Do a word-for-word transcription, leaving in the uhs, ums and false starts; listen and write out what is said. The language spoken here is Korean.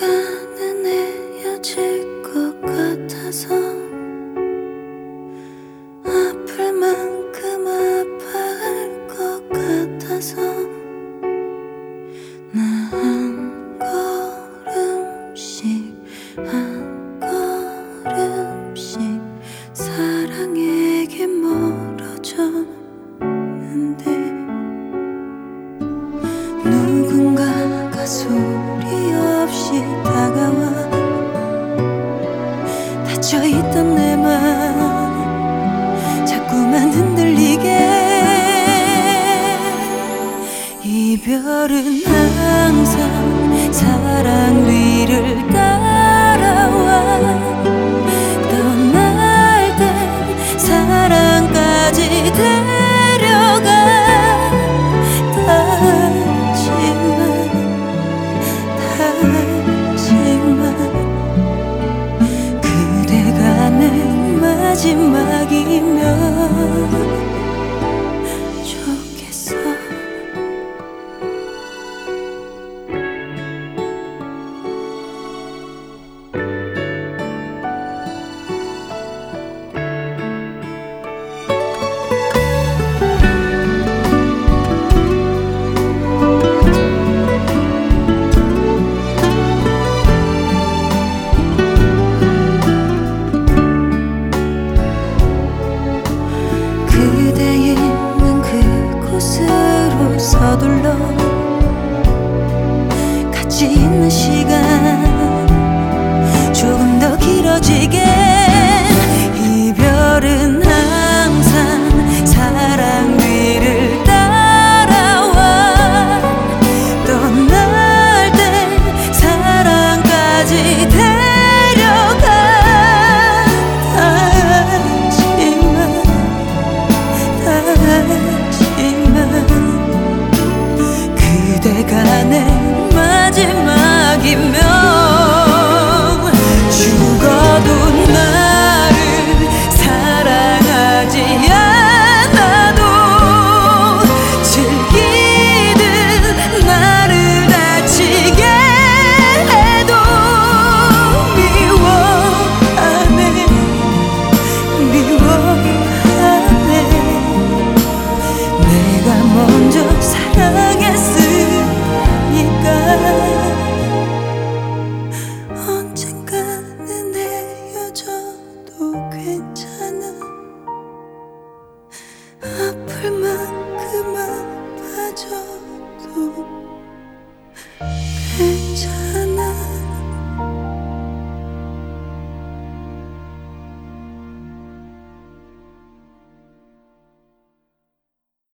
누군가는 헤어질 것 같아서 아플 만큼 아파할 것 같아서 나 한 걸음씩 한 걸음씩 사랑에게 멀어졌는데 누군가가 소리 없이 다가와 닫혀있던 내 맘 자꾸만 흔들리게. 이별은 항상 사랑 뒤를 따라와 떠날 땐 사랑까지 데려가. 닿지만 닿지만 그대가 내 마지막이면 좋겠어. 그대 있는 그곳으로 서둘러 같이 있는 시간 조금 더 길어지게. 이별은 항상 사랑 뒤를 따라와 떠날 땐 사랑까지 데려가. 그대가 내 마지막이면 죽어도 나를 사랑하지 않아도 즐기듯 나를 다치게 해도 미워하네 미워하네. 내가 먼저 사랑해